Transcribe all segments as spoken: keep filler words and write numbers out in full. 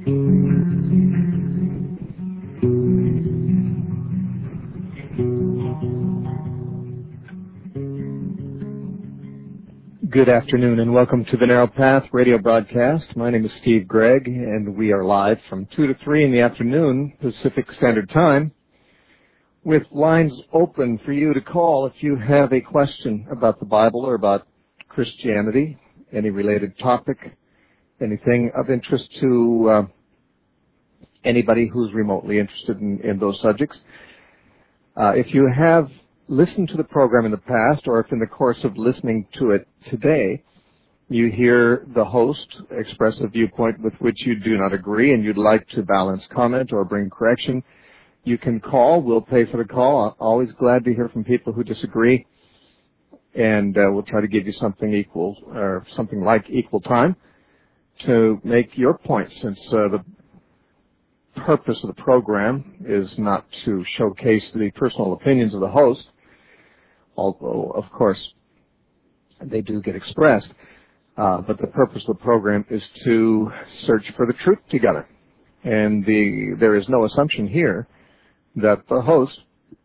Good afternoon and welcome to the Narrow Path radio broadcast. My name is Steve Gregg and we are live from two to three in the afternoon Pacific Standard Time with lines open for you to call if you have a question about the Bible or about Christianity, any related topic, anything of interest to uh, anybody who's remotely interested in, in those subjects. Uh, if you have listened to the program in the past, or if in the course of listening to it today, you hear the host express a viewpoint with which you do not agree and you'd like to balance comment or bring correction, you can call. We'll pay for the call. Always glad to hear from people who disagree, and uh, we'll try to give you something equal, or something like equal time to make your point, since uh, the purpose of the program is not to showcase the personal opinions of the host, although, of course, they do get expressed. Uh, but the purpose of the program is to search for the truth together. And the, there is no assumption here that the host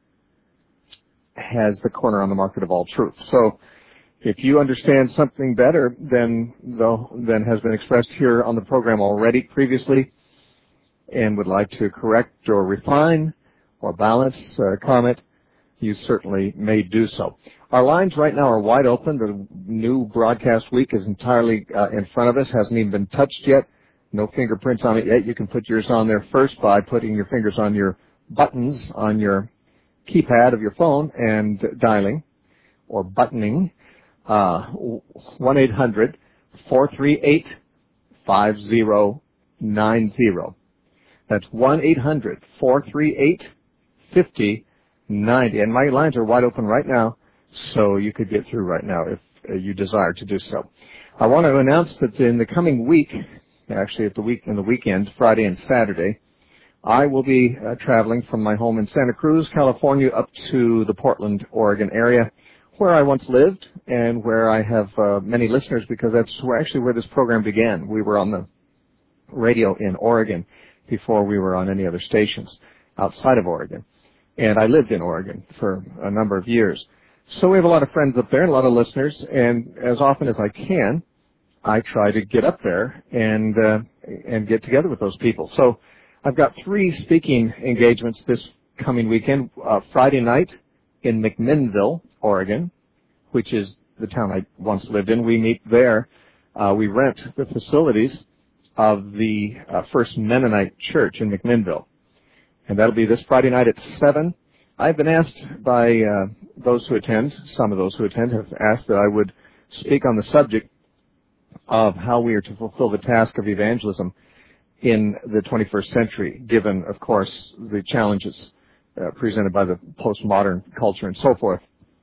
has the corner on the market of all truth. So if you understand something better than, the, than has been expressed here on the program already previously, and would like to correct or refine or balance uh, comment, you certainly may do so. Our lines right now are wide open. The new broadcast week is entirely uh, in front of us, hasn't even been touched yet. No fingerprints on it yet. You can put yours on there first by putting your fingers on your buttons on your keypad of your phone and dialing or buttoning uh, one eight hundred, four three eight, five zero nine zero. That's one eight hundred, four three eight, five zero nine zero. And my lines are wide open right now, so you could get through right now if uh, you desire to do so. I want to announce that in the coming week, actually at the week in the weekend, Friday and Saturday, I will be uh, traveling from my home in Santa Cruz, California, up to the Portland, Oregon area, where I once lived and where I have uh, many listeners, because that's where, actually where this program began. We were on the radio in Oregon before we were on any other stations outside of Oregon. And I lived in Oregon for a number of years. So we have a lot of friends up there and a lot of listeners, and as often as I can, I try to get up there and uh, and get together with those people. So I've got three speaking engagements this coming weekend. Uh, Friday night in McMinnville, Oregon, which is the town I once lived in. We meet there. Uh, we rent the facilities of the uh, First Mennonite Church in McMinnville. And that'll be this Friday night at seven. I've been asked by uh, those who attend, some of those who attend have asked that I would speak on the subject of how we are to fulfill the task of evangelism in the twenty-first century, given, of course, the challenges uh, presented by the postmodern culture and so forth.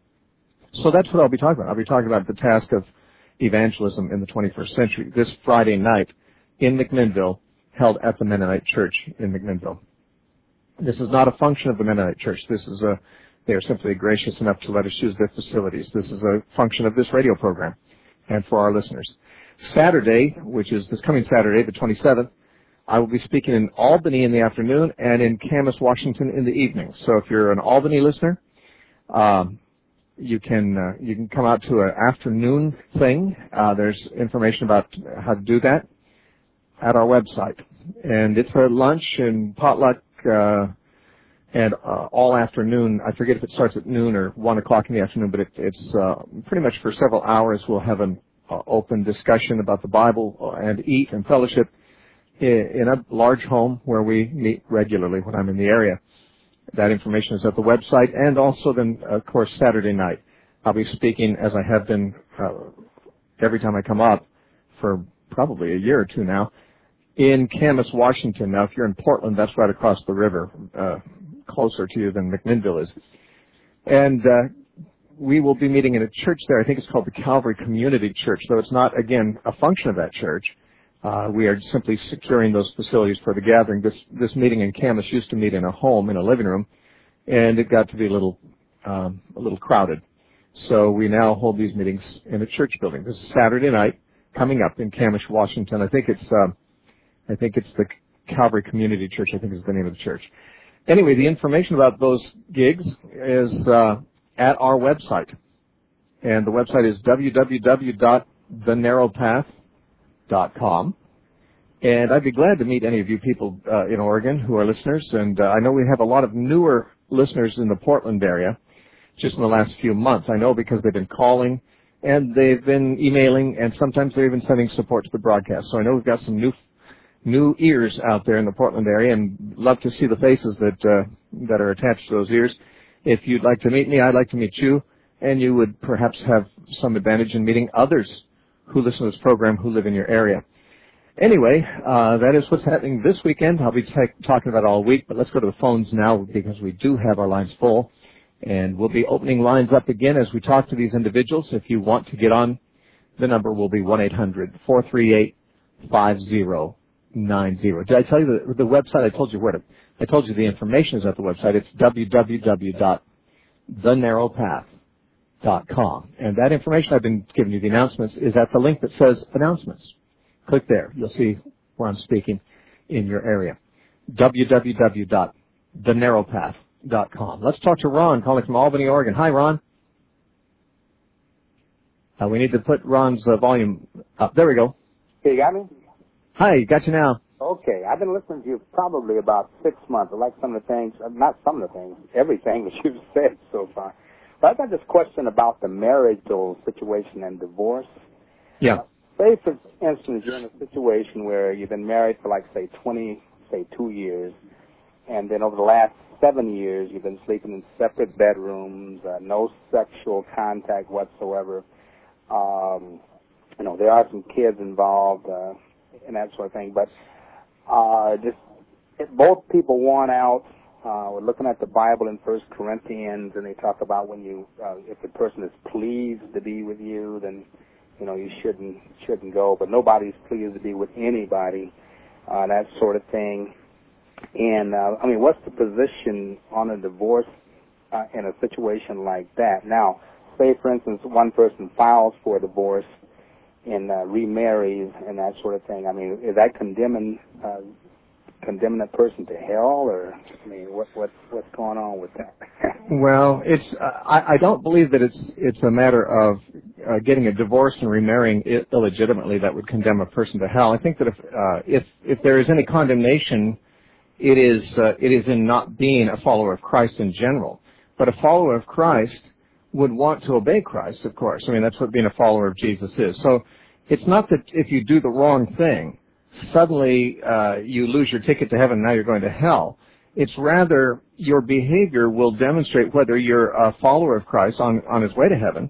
So that's what I'll be talking about. I'll be talking about the task of evangelism in the twenty-first century this Friday night in McMinnville, held at the Mennonite Church in McMinnville. This is not a function of the Mennonite Church. This is a, they are simply gracious enough to let us use their facilities. This is a function of this radio program and for our listeners. Saturday, which is this coming Saturday, the twenty-seventh, I will be speaking in Albany in the afternoon and in Camas, Washington in the evening. So if you're an Albany listener, um, you can uh, you can come out to an afternoon thing. Uh, there's information about how to do that at our website. And it's a lunch and potluck Uh, and uh, all afternoon. I forget if it starts at noon or one o'clock in the afternoon, but it, it's uh, pretty much for several hours. We'll have an uh, open discussion about the Bible and eat and fellowship in, in a large home where we meet regularly when I'm in the area. That information is at the website. And also then, of course, Saturday night, I'll be speaking, as I have been uh, every time I come up for probably a year or two now, in Camas, Washington. Now, if you're in Portland, that's right across the river, uh, closer to you than McMinnville is. And uh, we will be meeting in a church there. I think it's called the Calvary Community Church, though it's not, again, a function of that church. Uh, we are simply securing those facilities for the gathering. This this meeting in Camas used to meet in a home, in a living room, and it got to be a little um, a little crowded. So we now hold these meetings in a church building. This is Saturday night, coming up in Camas, Washington. I think it's uh, I think it's the Calvary Community Church, I think is the name of the church. Anyway, the information about those gigs is uh, at our website. And the website is w w w dot the narrow path dot com. And I'd be glad to meet any of you people uh, in Oregon who are listeners. And uh, I know we have a lot of newer listeners in the Portland area just in the last few months. I know because they've been calling and they've been emailing, and sometimes they're even sending support to the broadcast. So I know we've got some new new ears out there in the Portland area, and love to see the faces that uh, that are attached to those ears. If you'd like to meet me, I'd like to meet you, and you would perhaps have some advantage in meeting others who listen to this program who live in your area. Anyway, uh, that is what's happening this weekend. I'll be t- talking about it all week, but let's go to the phones now because we do have our lines full. And we'll be opening lines up again as we talk to these individuals. If you want to get on, the number will be one eight hundred four three eight five zero nine zero. Did I tell you the, the website? I told you where to. I told you the information is at the website. It's w w w dot the narrow path dot com. And that information I've been giving you, the announcements, is at the link that says announcements. Click there. You'll see where I'm speaking in your area. w w w dot the narrow path dot com. Let's talk to Ron, calling from Albany, Oregon. Hi, Ron. Uh, we need to put Ron's uh, volume up. There we go. Hey, you got me? Hi, got you now. Okay, I've been listening to you probably about six months. I like some of the things, not some of the things, everything that you've said so far. But I've got this question about the marital situation and divorce. Yeah. Uh, say, for instance, you're in a situation where you've been married for, like, say, twenty, say, two years, and then over the last seven years you've been sleeping in separate bedrooms, uh, no sexual contact whatsoever. Um, you know, there are some kids involved uh, and that sort of thing, but uh, just if both people want out. Uh, we're looking at the Bible in First Corinthians, and they talk about when you, uh, if the person is pleased to be with you, then you know you shouldn't shouldn't go. But nobody's pleased to be with anybody, uh, that sort of thing. And, uh, I mean, what's the position on a divorce uh, in a situation like that? Now, say, for instance, one person files for a divorce and uh, remarries and that sort of thing. I mean, is that condemning uh, condemning a person to hell, or, I mean, what, what, what's going on with that? Well, it's uh, I, I don't believe that it's it's a matter of uh, getting a divorce and remarrying it illegitimately that would condemn a person to hell. I think that if uh, if if there is any condemnation, It is uh, it is in not being a follower of Christ in general. But a follower of Christ would want to obey Christ, of course. I mean, that's what being a follower of Jesus is. So it's not that if you do the wrong thing, suddenly uh, you lose your ticket to heaven and now you're going to hell. It's rather your behavior will demonstrate whether you're a follower of Christ on, on his way to heaven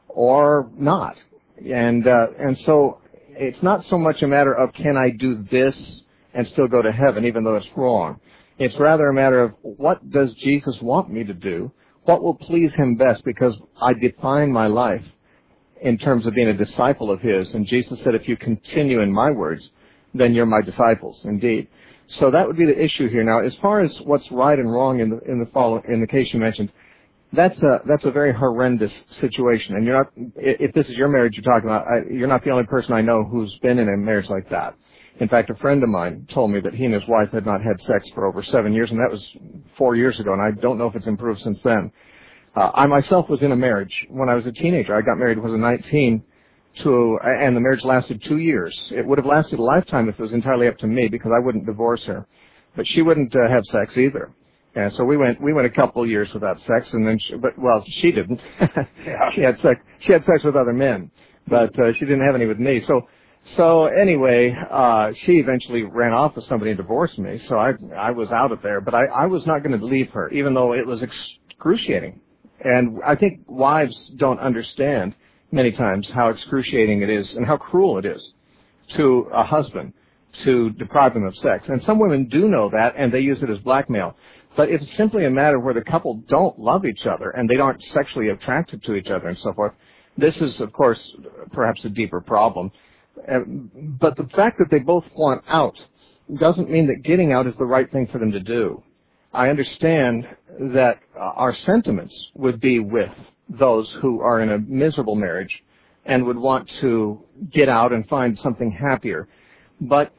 or not. And uh, and so it's not so much a matter of can I do this and still go to heaven, even though it's wrong. It's rather a matter of what does Jesus want me to do? What will please him best? Because I define my life in terms of being a disciple of his. And Jesus said, if you continue in my words, then you're my disciples, indeed. So that would be the issue here. Now, as far as what's right and wrong in the in the follow, in the case you mentioned, that's a that's a very horrendous situation. And you're not, if this is your marriage you're talking about, I, you're not the only person I know who's been in a marriage like that. In fact, a friend of mine told me that he and his wife had not had sex for over seven years, and that was four years ago, and I don't know if it's improved since then. Uh, I myself was in a marriage when I was a teenager. I got married when I was nineteen, to, and the marriage lasted two years. It would have lasted a lifetime if it was entirely up to me, because I wouldn't divorce her. But she wouldn't uh, have sex either. And so we went we went a couple of years without sex, and then she, but well, she didn't. Yeah. She had sex. She had sex with other men, but uh, she didn't have any with me. So. So anyway, uh, she eventually ran off with somebody and divorced me, so I I was out of there. But I, I was not going to leave her, even though it was excruciating. And I think wives don't understand many times how excruciating it is and how cruel it is to a husband to deprive them of sex. And some women do know that, and they use it as blackmail. But it's simply a matter where the couple don't love each other and they aren't sexually attracted to each other and so forth. This is, of course, perhaps a deeper problem. Uh, but the fact that they both want out doesn't mean that getting out is the right thing for them to do. I understand that uh, our sentiments would be with those who are in a miserable marriage and would want to get out and find something happier. But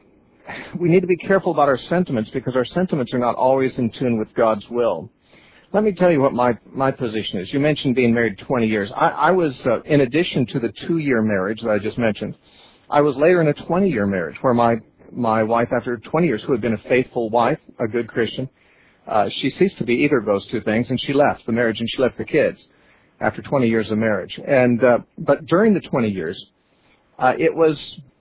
we need to be careful about our sentiments because our sentiments are not always in tune with God's will. Let me tell you what my, my position is. You mentioned being married twenty years. I, I was, uh, in addition to the two-year marriage that I just mentioned, I was later in a twenty-year marriage where my, my wife, after twenty years, who had been a faithful wife, a good Christian, uh, she ceased to be either of those two things, and she left the marriage and she left the kids after twenty years of marriage. And uh, but during the twenty years, uh, it was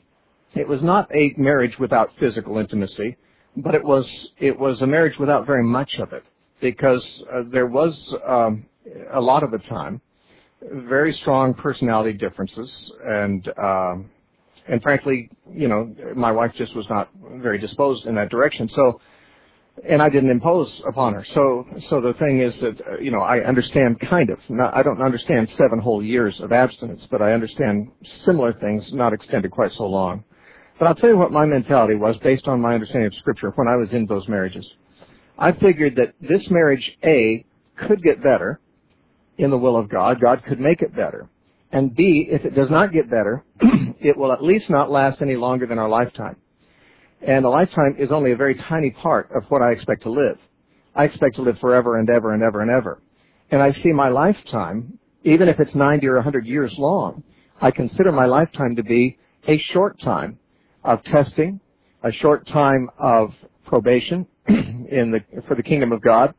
it was not a marriage without physical intimacy, but it was it was a marriage without very much of it. Because uh, there was, um, a lot of the time, very strong personality differences, and um, and frankly, you know, my wife just was not very disposed in that direction. So, and I didn't impose upon her. So, so the thing is that, uh, you know, I understand kind of. Not, I don't understand seven whole years of abstinence, but I understand similar things, not extended quite so long. But I'll tell you what my mentality was based on my understanding of Scripture when I was in those marriages. I figured that this marriage, A, could get better in the will of God. God could make it better. And B, if it does not get better, it will at least not last any longer than our lifetime. And a lifetime is only a very tiny part of what I expect to live. I expect to live forever and ever and ever and ever. And I see my lifetime, even if it's ninety or one hundred years long, I consider my lifetime to be a short time of testing, a short time of probation, in the for the kingdom of God,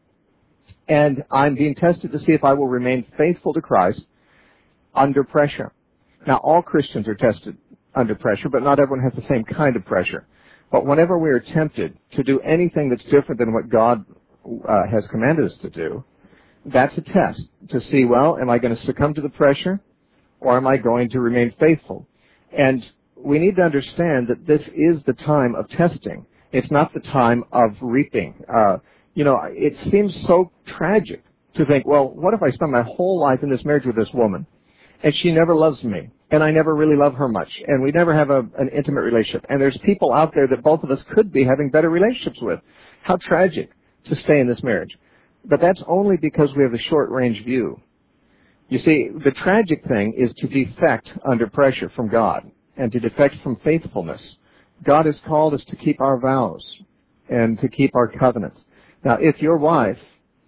and I'm being tested to see if I will remain faithful to Christ under pressure. Now, all Christians are tested under pressure, but not everyone has the same kind of pressure. But whenever we are tempted to do anything that's different than what God uh, has commanded us to do, that's a test to see, well, am I going to succumb to the pressure, or am I going to remain faithful? And we need to understand that this is the time of testing. It's not the time of reaping. Uh, you know, it seems so tragic to think, well, what if I spend my whole life in this marriage with this woman, and she never loves me, and I never really love her much, and we never have a, an intimate relationship, and there's people out there that both of us could be having better relationships with. How tragic to stay in this marriage. But that's only because we have a short-range view. You see, the tragic thing is to defect under pressure from God and to defect from faithfulness. God has called us to keep our vows and to keep our covenants. Now, if your wife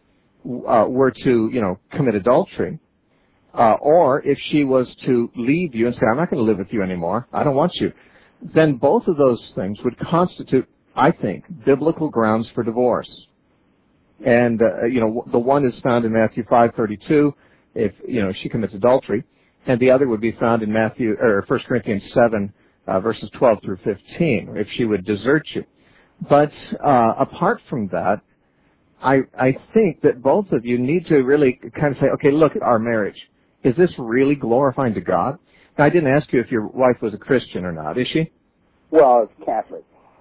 uh, were to, you know, commit adultery, uh, or if she was to leave you and say, I'm not going to live with you anymore, I don't want you, then both of those things would constitute, I think, biblical grounds for divorce. And, uh, you know, the one is found in Matthew five thirty-two, if, you know, she commits adultery, and the other would be found in Matthew, or First Corinthians seven, Uh, verses twelve through fifteen, if she would desert you. But uh, apart from that, I, I think that both of you need to really kind of say, okay, look at our marriage. Is this really glorifying to God? Now, I didn't ask you if your wife was a Christian or not. Is she? Well, it's Catholic.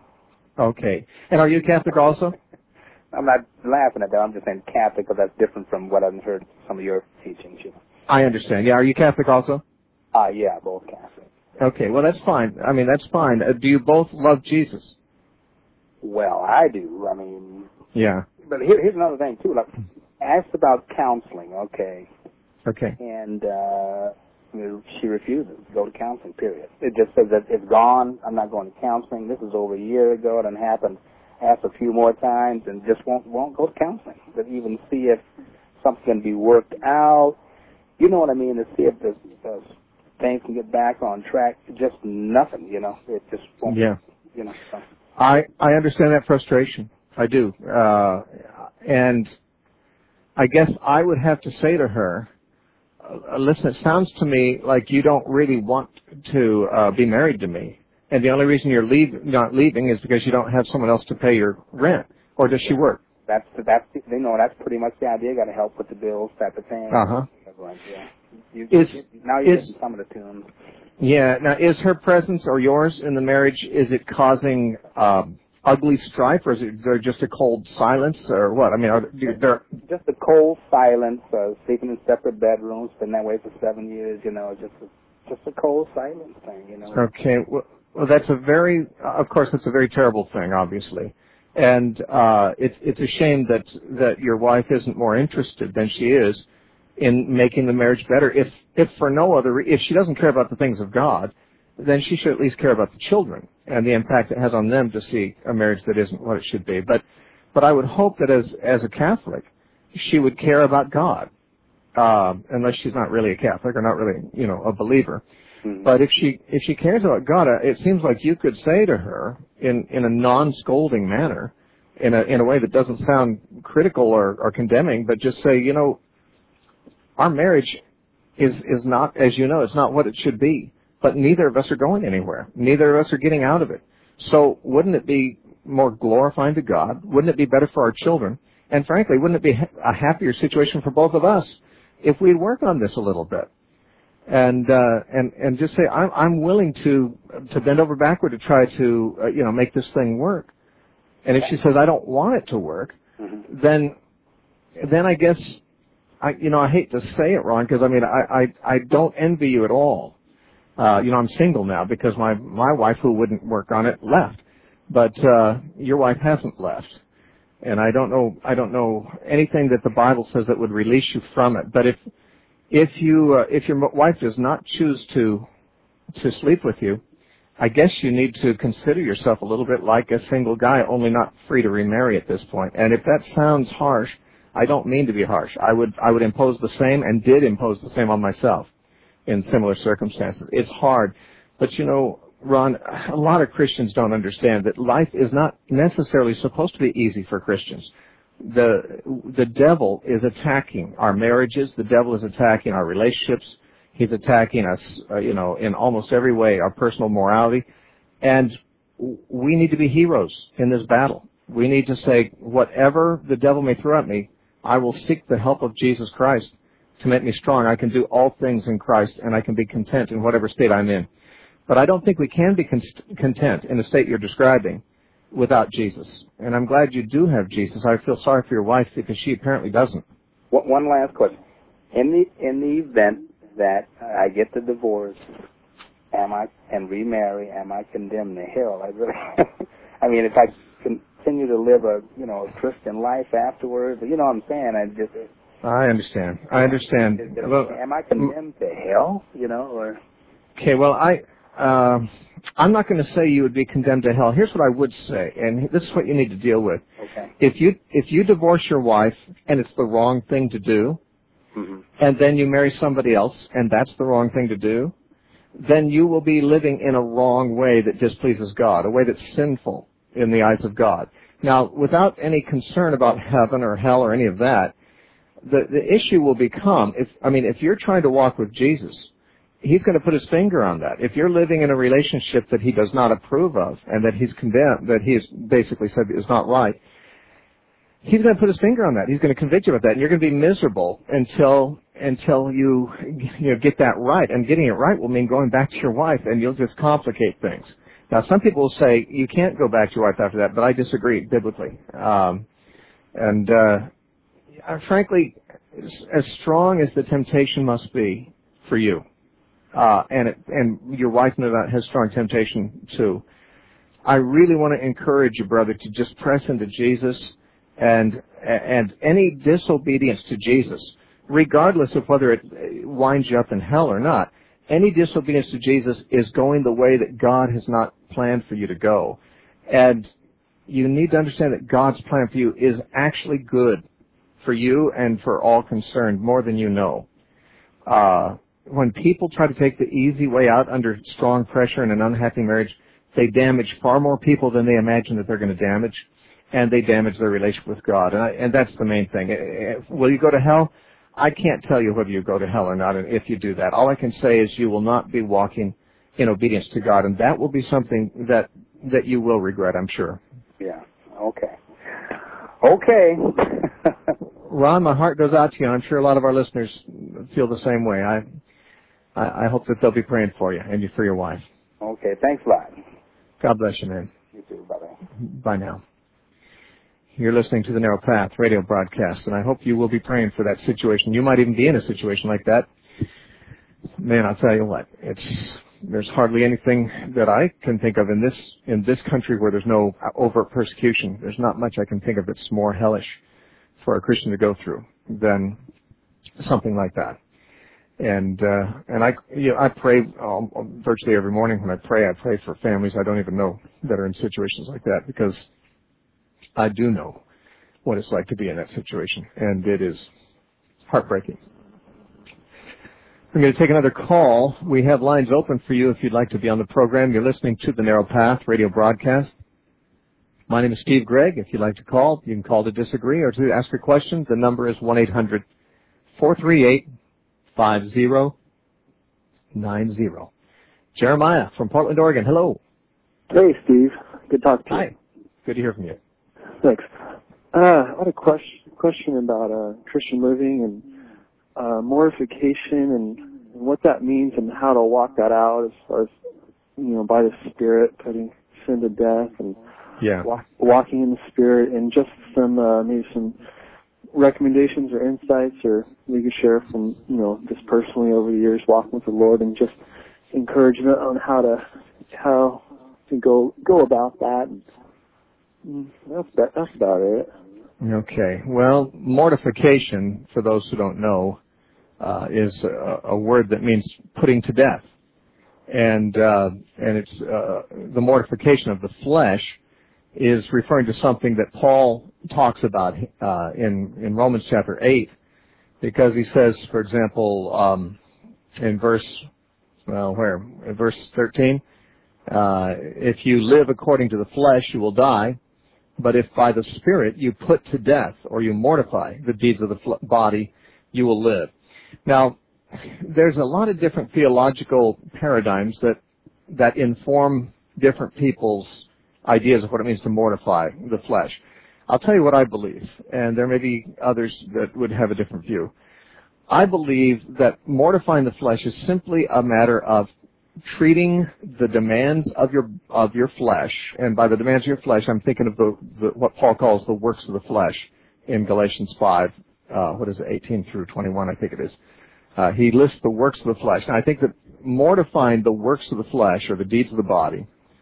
Okay. And are you Catholic also? I'm not laughing at that. I'm just saying Catholic because that's different from what I've heard some of your teachings. You know. I understand. Yeah, are you Catholic also? Uh, yeah, both Catholic. Okay, well, that's fine. I mean, that's fine. Uh, do you both love Jesus? Well, I do. I mean... Yeah. But here, here's another thing, too. Like, asked about counseling, okay. Okay. And uh, she refuses to go to counseling, period. It just says that it's gone. I'm not going to counseling. This is over a year ago. It done happened. Asked a few more times and just won't won't go to counseling. To even see if something can be worked out. You know what I mean? To see if there's... Uh, things can get back on track. Just nothing, you know. It just won't, yeah. you know. So. I, I understand that frustration. I do. Uh, and I guess I would have to say to her, uh, listen, it sounds to me like you don't really want to uh, be married to me. And the only reason you're leave, not leaving is because you don't have someone else to pay your rent. Or does she work? That's, that's you know, that's pretty much the idea. You got to help with the bills, type of thing. Uh-huh. Yeah. You, is, you, now you're is, getting some of the tunes. Yeah. Now, is her presence or yours in the marriage, is it causing um, ugly strife, or is it there just a cold silence, or what? I mean, are there... Just a cold silence, uh, sleeping in separate bedrooms, been that way for seven years, you know, just a, just a cold silence thing, you know. Okay. Well, well that's a very, of course, that's a very terrible thing, obviously. And uh, it's it's a shame that, that your wife isn't more interested than she is in making the marriage better. If if for no other, if she doesn't care about the things of God, then she should at least care about the children and the impact it has on them to see a marriage that isn't what it should be. But but I would hope that as as a Catholic, she would care about God, uh, unless she's not really a Catholic or not really, you know, a believer. Mm-hmm. But if she if she cares about God, it seems like you could say to her in in a non-scolding manner, in a in a way that doesn't sound critical or, or condemning, but just say, you know, our marriage is is not, as you know, it's not what it should be. But neither of us are going anywhere. Neither of us are getting out of it. So wouldn't it be more glorifying to God? Wouldn't it be better for our children? And frankly, wouldn't it be a happier situation for both of us if we'd work on this a little bit? And uh, and and just say, I'm I'm willing to to bend over backward to try to uh, you know make this thing work. And if she says I don't want it to work, mm-hmm. then then I guess I you know I hate to say it, Ron, because I mean I, I I don't envy you at all. Uh, you know I'm single now because my my wife, who wouldn't work on it, left, but uh, your wife hasn't left, and I don't know I don't know anything that the Bible says that would release you from it. But if If you uh, if your wife does not choose to to sleep with you, I guess you need to consider yourself a little bit like a single guy, only not free to remarry at this point. And if that sounds harsh, I don't mean to be harsh. I would I would impose the same and did impose the same on myself in similar circumstances. It's hard, but you know, Ron, a lot of Christians don't understand that life is not necessarily supposed to be easy for Christians. The the devil is attacking our marriages. The devil is attacking our relationships. He's attacking us, uh, you know, in almost every way, our personal morality. And we need to be heroes in this battle. We need to say, whatever the devil may throw at me, I will seek the help of Jesus Christ to make me strong. I can do all things in Christ, and I can be content in whatever state I'm in. But I don't think we can be con- content in the state you're describing without Jesus. And I'm glad you do have Jesus. I feel sorry for your wife because she apparently doesn't. One last question. In the in the event that I get the divorce, am I and remarry, am I condemned to hell? I really, I mean, if I continue to live a you know a Christian life afterwards, you know what I'm saying? I just. I understand. I understand. Is, is, am I condemned to hell? You know, or. Okay. Well, I. Uh, I'm not going to say you would be condemned to hell. Here's what I would say, and this is what you need to deal with. Okay. If you if you divorce your wife and it's the wrong thing to do, mm-hmm. and then you marry somebody else and that's the wrong thing to do, then you will be living in a wrong way that displeases God, a way that's sinful in the eyes of God. Now, without any concern about heaven or hell or any of that, the the issue will become, if I mean, if you're trying to walk with Jesus, He's going to put his finger on that. If you're living in a relationship that he does not approve of and that he's condemned, that he has basically said is not right, he's going to put his finger on that. He's going to convict you of that, and you're going to be miserable until until you you know get that right. And getting it right will mean going back to your wife, and you'll just complicate things. Now, some people will say you can't go back to your wife after that, but I disagree biblically. Um, and uh, frankly, as strong as the temptation must be for you, Uh, and it, and your wife no doubt has strong temptation too, I really want to encourage you, brother, to just press into Jesus, and and any disobedience to Jesus, regardless of whether it winds you up in hell or not, any disobedience to Jesus is going the way that God has not planned for you to go. And you need to understand that God's plan for you is actually good for you and for all concerned, more than you know. Uh When people try to take the easy way out under strong pressure in an unhappy marriage, they damage far more people than they imagine that they're going to damage, and they damage their relationship with God. And, I, and that's the main thing. Will you go to hell? I can't tell you whether you go to hell or not if you do that. All I can say is you will not be walking in obedience to God, and that will be something that, that you will regret, I'm sure. Yeah, okay. Okay. Ron, my heart goes out to you, and I'm sure a lot of our listeners feel the same way. I I hope that they'll be praying for you and you for your wife. Okay, thanks a lot. God bless you, man. You too, brother. Bye now. You're listening to the Narrow Path radio broadcast, and I hope you will be praying for that situation. You might even be in a situation like that. Man, I'll tell you what, it's there's hardly anything that I can think of in this in this country where there's no overt persecution. There's not much I can think of that's more hellish for a Christian to go through than something like that. And uh, and I you know, I pray um, virtually every morning when I pray. I pray for families I don't even know that are in situations like that, because I do know what it's like to be in that situation, and it is heartbreaking. I'm going to take another call. We have lines open for you if you'd like to be on the program. You're listening to the Narrow Path radio broadcast. My name is Steve Gregg. If you'd like to call, you can call to disagree or to ask a question. The number is one eight hundred four three eight five zero nine zero. Jeremiah from Portland, Oregon. Hello. Hey, Steve. Good talk to you. Hi. Good to hear from you. Thanks. Uh, I had a question, question about uh, Christian living and uh, mortification and, and what that means and how to walk that out as far as, you know, by the Spirit, putting sin to death and yeah. walk, walking in the Spirit, and just some uh, maybe some recommendations or insights or we could share from, you know, just personally over the years walking with the Lord, and just encouragement on how to how to go go about that. And that's that, that's about it. Okay. Well, mortification, for those who don't know, uh, is a, a word that means putting to death, and uh, and it's uh, the mortification of the flesh is referring to something that Paul talks about uh, in, in Romans chapter eight, because he says, for example, um, in verse, well, where? In verse thirteen, uh, if you live according to the flesh, you will die, but if by the Spirit you put to death or you mortify the deeds of the fl- body, you will live. Now, there's a lot of different theological paradigms that that inform different people's ideas of what it means to mortify the flesh. I'll tell you what I believe, and there may be others that would have a different view. I believe that mortifying the flesh is simply a matter of treating the demands of your of your flesh, and by the demands of your flesh, I'm thinking of the, the what Paul calls the works of the flesh in Galatians five, uh, what is it, eighteen through twenty-one, I think it is. Uh, he lists the works of the flesh. And I think that mortifying the works of the flesh, or the deeds of the body,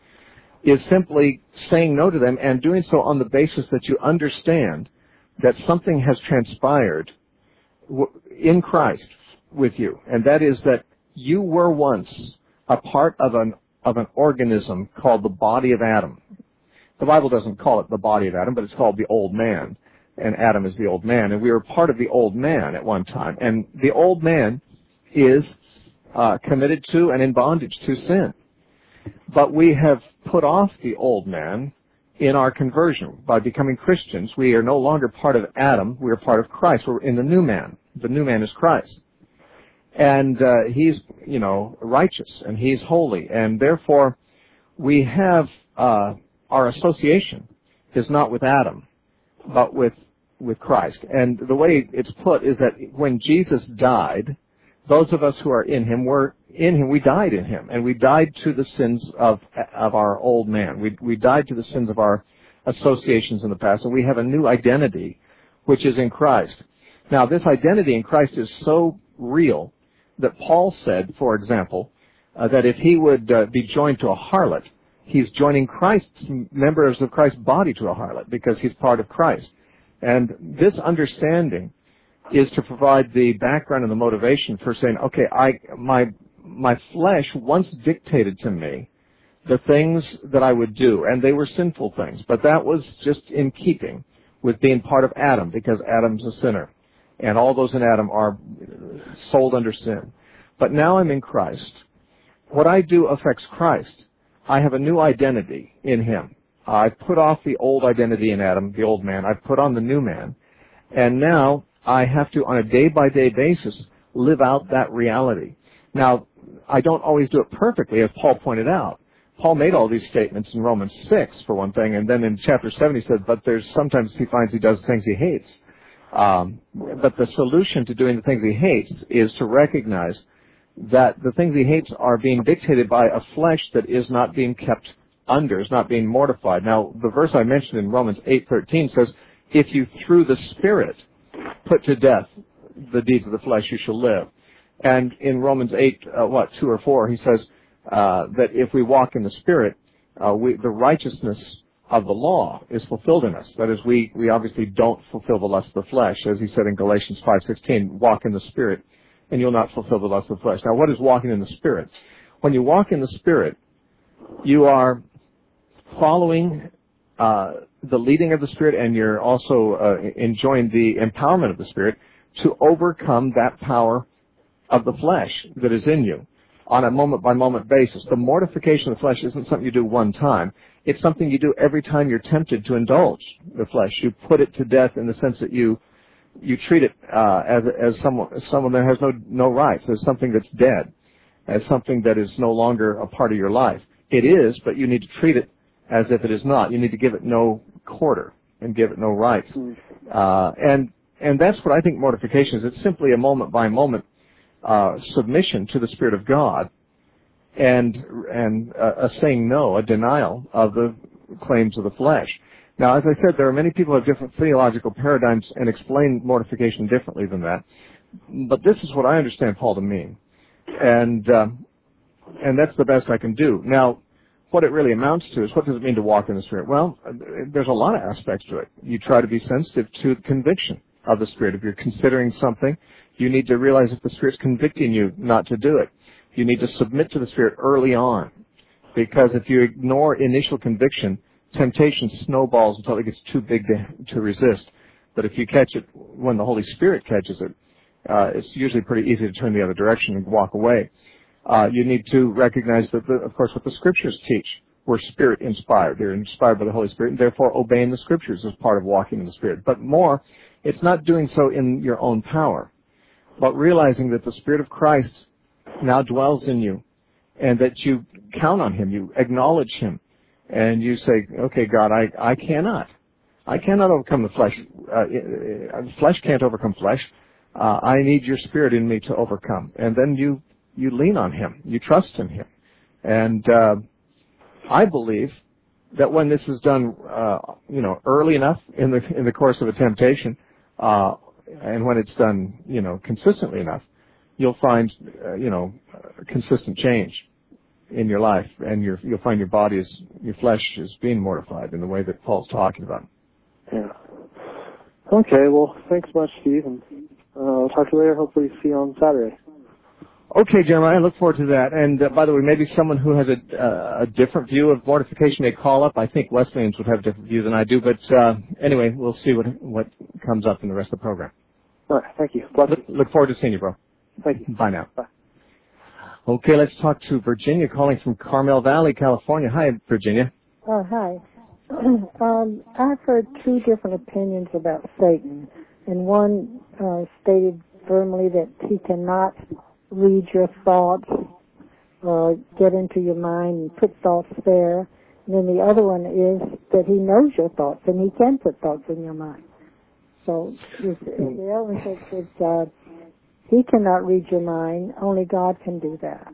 is simply saying no to them, and doing so on the basis that you understand that something has transpired in Christ with you, and that is that you were once a part of an of an organism called the body of Adam. The Bible doesn't call it the body of Adam, but it's called the old man, and Adam is the old man, and we were part of the old man at one time, and the old man is uh, committed to and in bondage to sin. But we have put off the old man in our conversion. By becoming Christians, we are no longer part of Adam. We are part of Christ. We're in the new man. The new man is Christ. And uh, he's, you know, righteous, and he's holy. And therefore, we have uh, our association is not with Adam, but with, with Christ. And the way it's put is that when Jesus died, those of us who are in him were in him. We died in him, and we died to the sins of of our old man. We we died to the sins of our associations in the past, and we have a new identity, which is in Christ. Now, this identity in Christ is so real that Paul said, for example, uh, that if he would uh, be joined to a harlot, he's joining Christ's members of Christ's body to a harlot, because he's part of Christ. And this understanding is to provide the background and the motivation for saying, okay, I my my flesh once dictated to me the things that I would do, and they were sinful things, but that was just in keeping with being part of Adam, because Adam's a sinner, and all those in Adam are sold under sin. But now I'm in Christ. What I do affects Christ. I have a new identity in him. I put off the old identity in Adam, the old man. I put on the new man, and now I have to, on a day-by-day basis, live out that reality. Now, I don't always do it perfectly, as Paul pointed out. Paul made all these statements in Romans six, for one thing, and then in chapter seven he said, but there's sometimes he finds he does things he hates. Um, but the solution to doing the things he hates is to recognize that the things he hates are being dictated by a flesh that is not being kept under, is not being mortified. Now, the verse I mentioned in Romans eight thirteen says, if you through the Spirit put to death the deeds of the flesh, you shall live. And in Romans eight, uh, what, two or four, he says uh, that if we walk in the Spirit, uh, we, the righteousness of the law is fulfilled in us. That is, we, we obviously don't fulfill the lust of the flesh. As he said in Galatians five sixteen, walk in the Spirit, and you'll not fulfill the lust of the flesh. Now, what is walking in the Spirit? When you walk in the Spirit, you are following uh, the leading of the Spirit, and you're also uh, enjoying the empowerment of the Spirit to overcome that power of the flesh that is in you on a moment-by-moment basis. The mortification of the flesh isn't something you do one time. It's something you do every time you're tempted to indulge the flesh. You put it to death in the sense that you you treat it uh, as as someone as someone that has no no rights, as something that's dead, as something that is no longer a part of your life. It is, but you need to treat it as if it is not. You need to give it no quarter and give it no rights. Uh, and and that's what I think mortification is. It's simply a moment-by-moment uh, submission to the Spirit of God, and and a, a saying no, a denial of the claims of the flesh. Now, as I said, there are many people who have different theological paradigms and explain mortification differently than that. But this is what I understand Paul to mean, and uh, and that's the best I can do. Now, what it really amounts to is, what does it mean to walk in the Spirit? Well, there's a lot of aspects to it. You try to be sensitive to conviction of the Spirit. If you're considering something, you need to realize if the Spirit's convicting you not to do it. You need to submit to the Spirit early on, because if you ignore initial conviction, temptation snowballs until it gets too big to, to resist. But if you catch it when the Holy Spirit catches it, uh, it's usually pretty easy to turn the other direction and walk away. Uh, you need to recognize that, the, of course, what the Scriptures teach. We're Spirit-inspired. They're inspired by the Holy Spirit, and therefore obeying the Scriptures is part of walking in the Spirit. But more, it's not doing so in your own power, but realizing that the Spirit of Christ now dwells in you, and that you count on Him, you acknowledge Him, and you say, okay, God, I, I cannot. I cannot overcome the flesh. Uh, flesh can't overcome flesh. Uh, I need your Spirit in me to overcome. And then you, you lean on Him. You trust in Him. And uh, I believe that when this is done, uh, you know, early enough in the in the course of a temptation, uh, and when it's done, you know, consistently enough, you'll find, uh, you know, consistent change in your life, and your, you'll find your body is, your flesh is being mortified in the way that Paul's talking about. Yeah. Okay, well, thanks much, Steve, and uh, I'll talk to you later. Hopefully see you on Saturday. Okay, Jeremiah, I look forward to that. And uh, by the way, maybe someone who has a, uh, a different view of mortification may call up. I think Wesleyans would have a different view than I do, but uh, anyway, we'll see what what comes up in the rest of the program. All right, thank you. Look, look forward to seeing you, bro. Thank you. Bye now. Bye. Okay, let's talk to Virginia, calling from Carmel Valley, California. Hi, Virginia. Oh, hi. um, I've heard two different opinions about Satan, and one uh, stated firmly that he cannot read your thoughts or get into your mind and put thoughts there. And then the other one is that he knows your thoughts, and he can put thoughts in your mind. So the only thing is uh, he cannot read your mind. Only God can do that.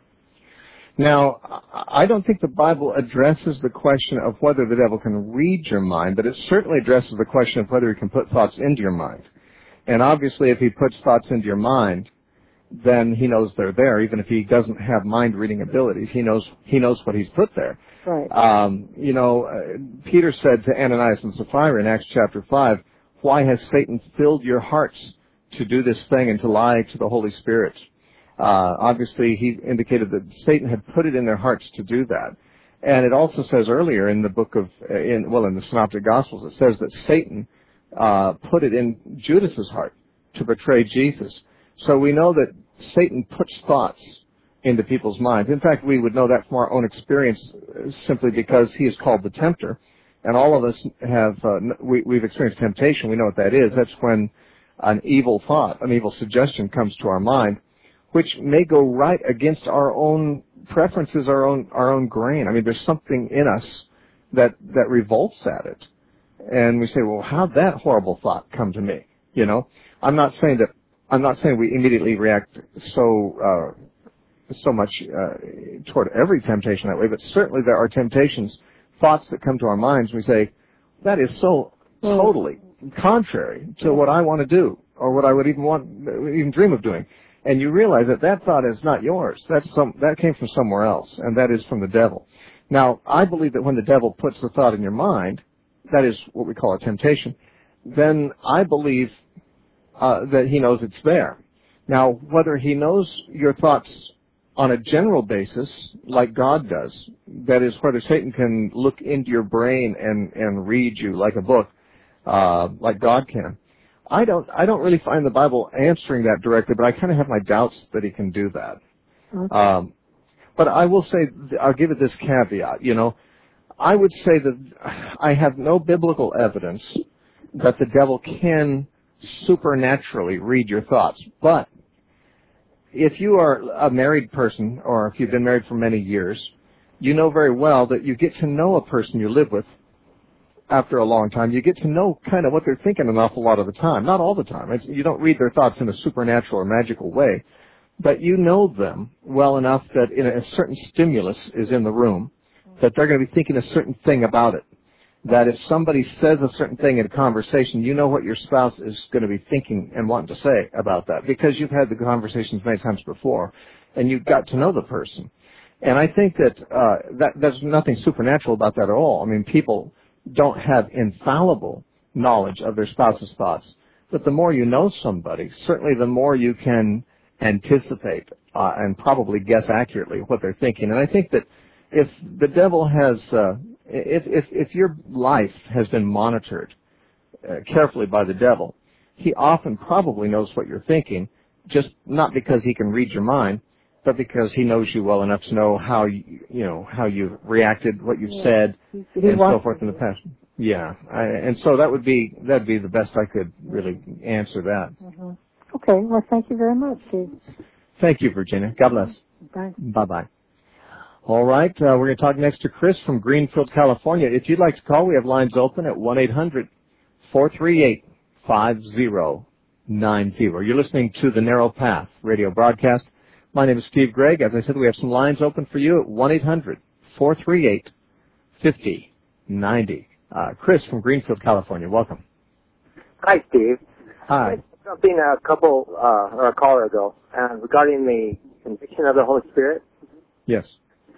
Now, I don't think the Bible addresses the question of whether the devil can read your mind, but it certainly addresses the question of whether he can put thoughts into your mind. And obviously, if he puts thoughts into your mind, then he knows they're there, even if he doesn't have mind-reading abilities. He knows he knows what he's put there. Right. Um, you know, uh, Peter said to Ananias and Sapphira in Acts chapter five, "Why has Satan filled your hearts to do this thing and to lie to the Holy Spirit?" Uh, obviously, he indicated that Satan had put it in their hearts to do that. And it also says earlier in the book of, in well, in the Synoptic Gospels, it says that Satan uh, put it in Judas's heart to betray Jesus. So we know that Satan puts thoughts into people's minds. In fact, we would know that from our own experience simply because he is called the tempter. And all of us have, uh, we, we've experienced temptation. We know what that is. That's when an evil thought, an evil suggestion comes to our mind, which may go right against our own preferences, our own our own grain. I mean, there's something in us that that revolts at it. And we say, well, how'd that horrible thought come to me? You know, I'm not saying that, I'm not saying we immediately react so, uh, so much, uh, toward every temptation that way, but certainly there are temptations, thoughts that come to our minds, and we say, that is so totally contrary to what I want to do, or what I would even want, even dream of doing. And you realize that that thought is not yours. That's some, that came from somewhere else, and that is from the devil. Now, I believe that when the devil puts the thought in your mind, that is what we call a temptation, then I believe uh, that he knows it's there. Now, whether he knows your thoughts on a general basis, like God does, that is, whether Satan can look into your brain and, and read you like a book, uh, like God can, I don't, I don't really find the Bible answering that directly, but I kind of have my doubts that he can do that. Okay. Um, but I will say, I'll give it this caveat, you know, I would say that I have no biblical evidence that the devil can supernaturally read your thoughts. But if you are a married person, or if you've been married for many years, you know very well that you get to know a person you live with after a long time. You get to know kind of what they're thinking an awful lot of the time. Not all the time. It's, you don't read their thoughts in a supernatural or magical way. But you know them well enough that in a, a certain stimulus is in the room, that they're going to be thinking a certain thing about it. That if somebody says a certain thing in a conversation, you know what your spouse is going to be thinking and wanting to say about that, because you've had the conversations many times before, and you've got to know the person. And I think that, uh, that there's nothing supernatural about that at all. I mean, people don't have infallible knowledge of their spouse's thoughts. But the more you know somebody, certainly the more you can anticipate uh, and probably guess accurately what they're thinking. And I think that if the devil has, uh, if, if, if your life has been monitored uh, carefully by the devil, he often probably knows what you're thinking, just not because he can read your mind, but because he knows you well enough to know how you, you know, how you've reacted, what you've yeah. said, he and so forth in the past. Yeah, I, and so that would be that'd be the best I could really answer that. Mm-hmm. Okay, well, thank you very much, Steve. Thank you, Virginia. God bless. Bye. Bye-bye. All right, uh, we're going to talk next to Chris from Greenfield, California. If you'd like to call, we have lines open at one eight hundred four three eight five zero nine zero. You're listening to the Narrow Path radio broadcast. My name is Steve Gregg. As I said, we have some lines open for you at one eight hundred four three eight five zero nine zero. Uh, Chris from Greenfield, California. Welcome. Hi, Steve. Hi. Something a couple uh, or a caller ago uh, regarding the conviction of the Holy Spirit. Yes.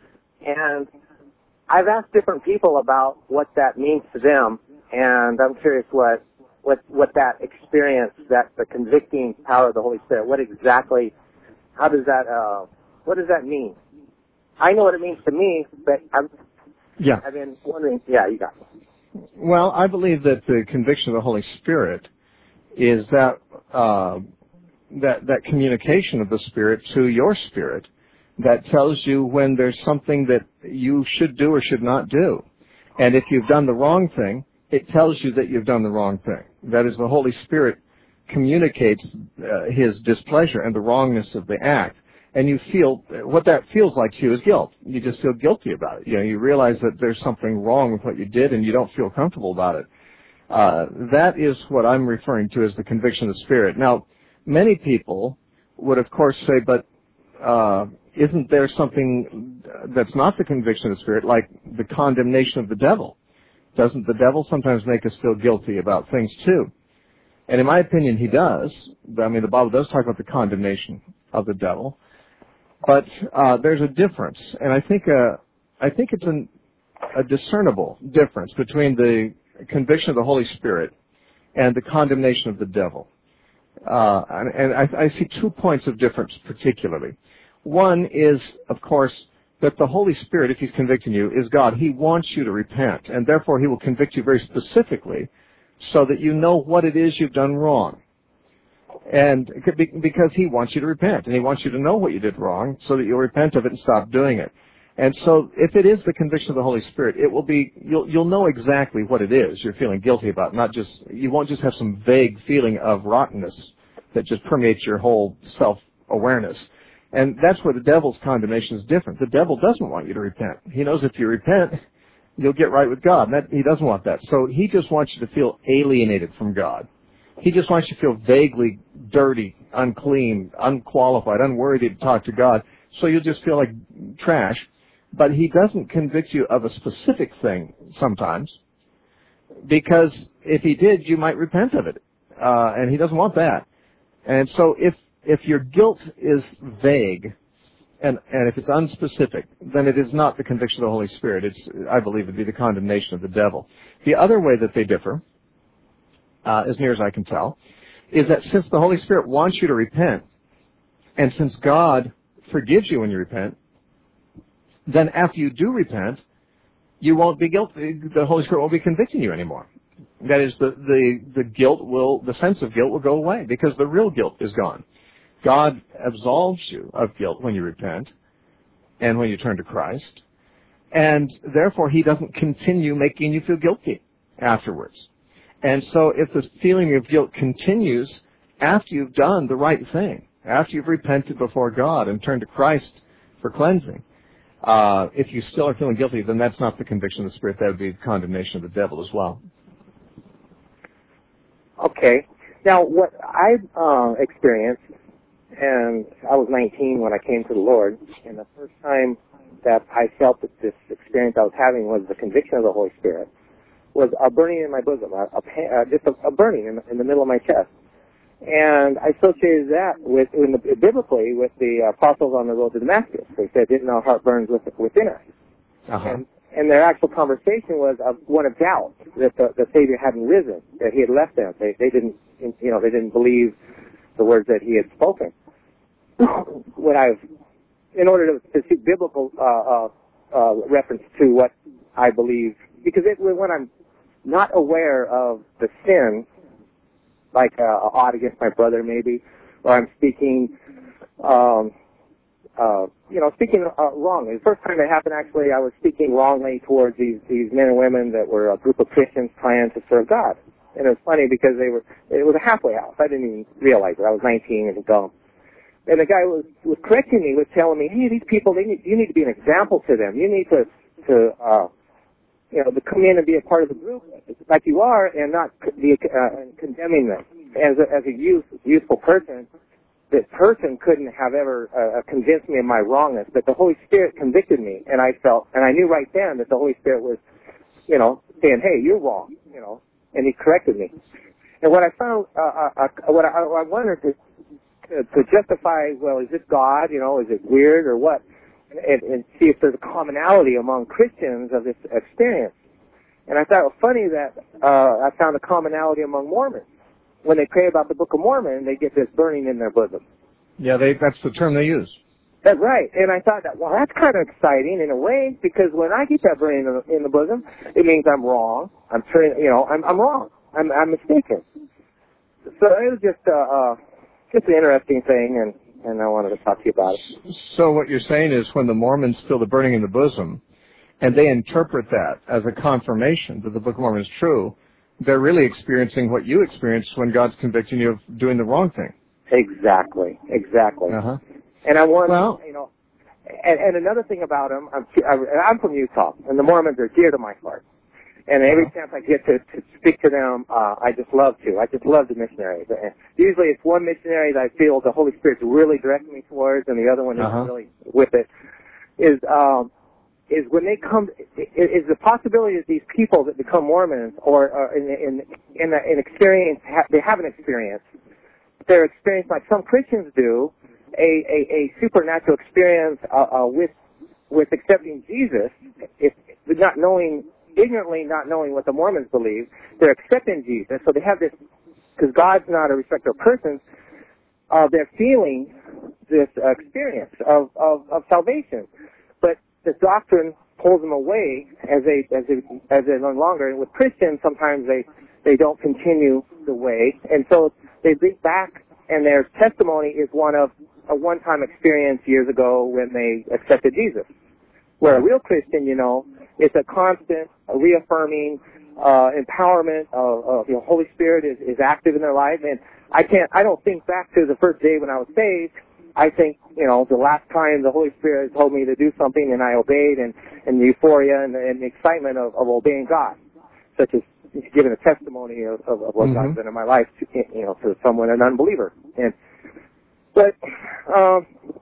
And I've asked different people about what that means to them, and I'm curious what what what that experience, that the convicting power of the Holy Spirit, what exactly, how does that, uh, what does that mean? I know what it means to me, but I'm, yeah. I've been wondering. Yeah, you got it. Well, I believe that the conviction of the Holy Spirit is that uh, that that communication of the Spirit to your spirit that tells you when there's something that you should do or should not do. And if you've done the wrong thing, it tells you that you've done the wrong thing. That is, the Holy Spirit communicates uh, His displeasure and the wrongness of the act. And you feel, what that feels like to you is guilt. You just feel guilty about it. You know, you realize that there's something wrong with what you did and you don't feel comfortable about it. Uh, that is what I'm referring to as the conviction of the Spirit. Now, many people would, of course, say, but uh, isn't there something that's not the conviction of the Spirit, like the condemnation of the devil? Doesn't the devil sometimes make us feel guilty about things too? And in my opinion, he does. I mean, the Bible does talk about the condemnation of the devil. But uh, there's a difference, and I think uh, I think it's an, a discernible difference between the conviction of the Holy Spirit and the condemnation of the devil. Uh, and and I, I see two points of difference particularly. One is, of course, that the Holy Spirit, if He's convicting you, is God. He wants you to repent, and therefore He will convict you very specifically so that you know what it is you've done wrong. And because He wants you to repent, and He wants you to know what you did wrong so that you'll repent of it and stop doing it. And so if it is the conviction of the Holy Spirit, it will be, you'll, you'll know exactly what it is you're feeling guilty about, not just, you won't just have some vague feeling of rottenness that just permeates your whole self-awareness. And that's where the devil's condemnation is different. The devil doesn't want you to repent. He knows if you repent, you'll get right with God. And that, he doesn't want that. So he just wants you to feel alienated from God. He just wants you to feel vaguely dirty, unclean, unqualified, unworthy to talk to God. So you'll just feel like trash. But he doesn't convict you of a specific thing sometimes, because if he did, you might repent of it. Uh, and he doesn't want that. And so if if your guilt is vague and, and if it's unspecific, then it is not the conviction of the Holy Spirit. It's, I believe, it would be the condemnation of the devil. The other way that they differ, uh, as near as I can tell, is that since the Holy Spirit wants you to repent, And since God forgives you when you repent, then after you do repent, you won't be guilty. The Holy Spirit won't be convicting you anymore. That is, the, the, the guilt will, the sense of guilt will go away because the real guilt is gone. God absolves you of guilt when you repent and when you turn to Christ, and therefore He doesn't continue making you feel guilty afterwards. And so if the feeling of guilt continues after you've done the right thing, after you've repented before God and turned to Christ for cleansing, uh, if you still are feeling guilty, then that's not the conviction of the Spirit. That would be the condemnation of the devil as well. Okay. Now, what I've uh, experienced, and I was nineteen when I came to the Lord, and the first time that I felt that this experience I was having was the conviction of the Holy Spirit, was a burning in my bosom, a, a, just a, a burning in the, in the middle of my chest. And I associated that with, in the, biblically, with the apostles on the road to Damascus. They said, "Didn't our heart burns within us?" Uh-huh. And, and their actual conversation was of one of doubt, that the, the Savior hadn't risen, that He had left them. They, they didn't, you know, they didn't believe the words that He had spoken. What I've, in order to, to seek biblical uh, uh, uh, reference to what I believe, because it, when I'm not aware of the sin, like uh, odd against my brother maybe, or I'm speaking, um, uh, you know, speaking uh, wrongly. The first time it happened, actually, I was speaking wrongly towards these, these men and women that were a group of Christians trying to serve God. And it was funny because they were, it was a halfway house. I didn't even realize it. I was nineteen and dumb. And the guy was, was correcting me, was telling me, "Hey, these people, they need, you need to be an example to them. You need to, to, uh, you know, to come in and be a part of the group like you are, and not be uh, condemning them." As a, as a youth, youthful person, that person couldn't have ever uh, convinced me of my wrongness, but the Holy Spirit convicted me, and I felt, and I knew right then that the Holy Spirit was, you know, saying, "Hey, you're wrong," you know, and He corrected me. And what I found, uh, uh, what I, I wondered to, to, to justify, well, is this God, you know, is it weird or what, and, and see if there's a commonality among Christians of this experience. And I thought it was funny that uh, I found a commonality among Mormons. When they pray about the Book of Mormon, they get this burning in their bosom. Yeah, they, that's the term they use. That's right. And I thought that, well, that's kind of exciting in a way, because when I get that burning in the, in the bosom, it means I'm wrong. I'm turning, you know, I'm, I'm wrong. I'm, I'm mistaken. So it was just, uh, uh, just an interesting thing, and, and I wanted to talk to you about it. So what you're saying is when the Mormons feel the burning in the bosom, and they interpret that as a confirmation that the Book of Mormon is true, they're really experiencing what you experienced when God's convicting you of doing the wrong thing. Exactly, exactly. Uh-huh. And I want, well, you know, and, and another thing about them, I'm, I'm from Utah, and the Mormons are dear to my heart. And every uh-huh. chance I get to, to speak to them, uh, I just love to. I just love the missionaries. And usually it's one missionary that I feel the Holy Spirit's really directing me towards, and the other one uh-huh. is really with it, is, um, is when they come, is the possibility that these people that become Mormons or, or in, in, in an experience, they have an experience, they're experienced like some Christians do, a, a, a supernatural experience uh, uh, with with accepting Jesus, if not knowing, ignorantly not knowing what the Mormons believe, they're accepting Jesus, so they have this, because God's not a respecter of persons, uh, they're feeling this uh, experience of, of, of salvation. But the doctrine pulls them away as they as they as they learn longer. And with Christians, sometimes they they don't continue the way, and so they think back, and their testimony is one of a one-time experience years ago when they accepted Jesus. Where a real Christian, you know, it's a constant, a reaffirming uh, empowerment of, of you know, Holy Spirit is, is active in their life, and I can't, I don't think back to the first day when I was saved. I think, you know, the last time the Holy Spirit told me to do something and I obeyed, and, and the euphoria and the, and the excitement of, of obeying God, such as giving a testimony of, of, of what mm-hmm. God's done in my life, to, you know, to someone, an unbeliever. And, but, um,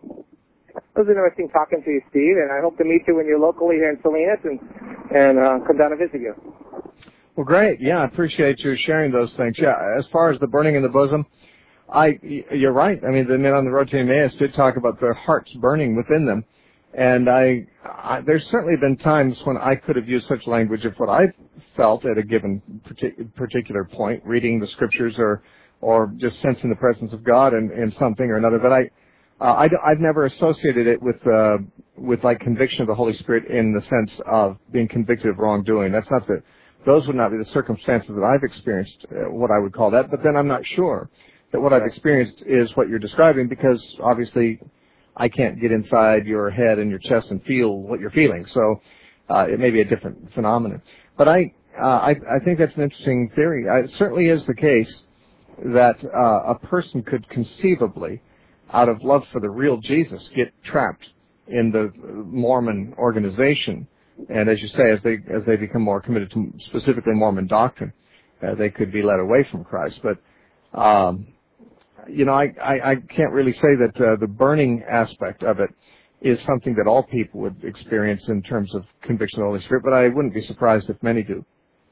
it was interesting talking to you, Steve, and I hope to meet you when you're locally here in Salinas and, and, uh, come down and visit you. Well, great. Yeah, I appreciate you sharing those things. Yeah, as far as the burning in the bosom, I, you're right. I mean, the men on the road to Emmaus did talk about their hearts burning within them. And I, I, there's certainly been times when I could have used such language of what I felt at a given partic- particular point, reading the scriptures or, or just sensing the presence of God in, in something or another. But I, Uh, I don't, I've never associated it with uh, with like conviction of the Holy Spirit in the sense of being convicted of wrongdoing. That's not the those would not be the circumstances that I've experienced. Uh, what I would call that, but then I'm not sure that what I've experienced is what you're describing, because obviously I can't get inside your head and your chest and feel what you're feeling. So uh, it may be a different phenomenon. But I uh, I, I think that's an interesting theory. Uh, it certainly is the case that uh, a person could conceivably, out of love for the real Jesus, get trapped in the Mormon organization, and as you say, as they as they become more committed to specifically Mormon doctrine, uh, they could be led away from Christ. But um, you know, I, I, I can't really say that uh, the burning aspect of it is something that all people would experience in terms of conviction of the Holy Spirit. But I wouldn't be surprised if many do.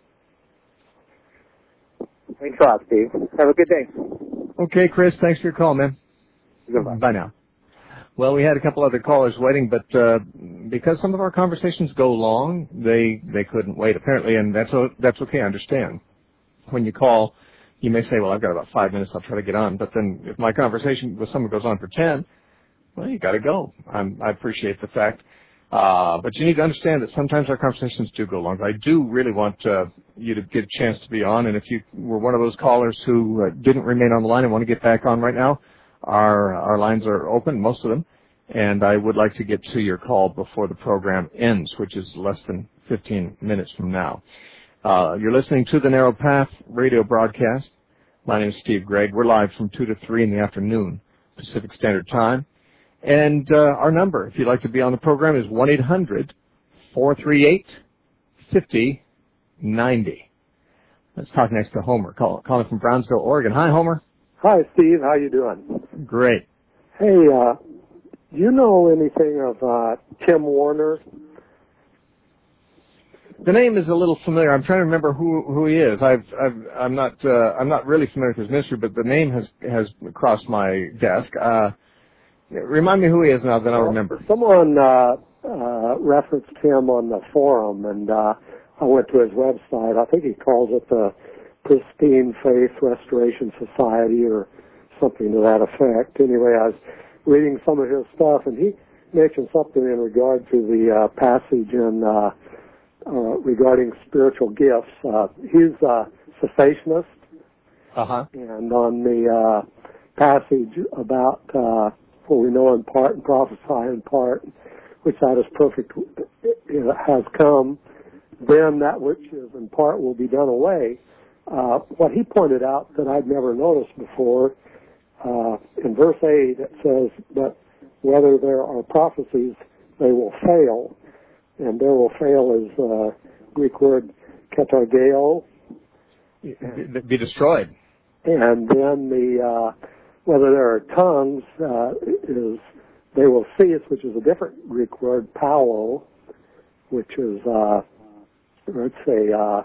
Thanks a lot, Steve. Have a good day. Okay, Chris. Thanks for your call, man. Goodbye. Bye now. Well, we had a couple other callers waiting, but uh, because some of our conversations go long, they they couldn't wait apparently, and that's o- that's okay. I understand. When you call, you may say, "Well, I've got about five minutes. I'll try to get on." But then, if my conversation with someone goes on for ten, well, you got to go. I'm, I appreciate the fact, uh, but you need to understand that sometimes our conversations do go long. I do really want uh, you to get a chance to be on, and if you were one of those callers who uh, didn't remain on the line and want to get back on right now, Our our lines are open, most of them, and I would like to get to your call before the program ends, which is less than fifteen minutes from now. Uh, you're listening to the Narrow Path radio broadcast. My name is Steve Gregg. We're live from two to three in the afternoon, Pacific Standard Time. And uh, our number, if you'd like to be on the program, is one eight hundred four three eight five zero nine zero. Let's talk next to Homer, call, calling from Brownsville, Oregon. Hi, Homer. Hi, Steve. How you doing? Great. Hey, uh, do you know anything of uh, Tim Warner? The name is a little familiar. I'm trying to remember who who he is. I've, I've I'm not uh, I'm not really familiar with his ministry, but the name has has crossed my desk. Uh, remind me who he is now, then I'll remember. Someone uh, uh, referenced him on the forum, and uh, I went to his website. I think he calls it the Pristine Faith Restoration Society or something to that effect. Anyway, I was reading some of his stuff, and he mentioned something in regard to the uh, passage in uh, uh, regarding spiritual gifts. Uh, he's a cessationist, uh-huh. and on the uh, passage about uh, for we know in part and prophesy in part, which that is perfect has come, then that which is in part will be done away. Uh, what he pointed out that I'd never noticed before, uh, in verse eight it says, but whether there are prophecies, they will fail. And there will fail is uh, Greek word katargeo. Be, be destroyed. And then the, uh, whether there are tongues, uh, is they will cease, which is a different Greek word, pauo, which is, uh, let's say, uh,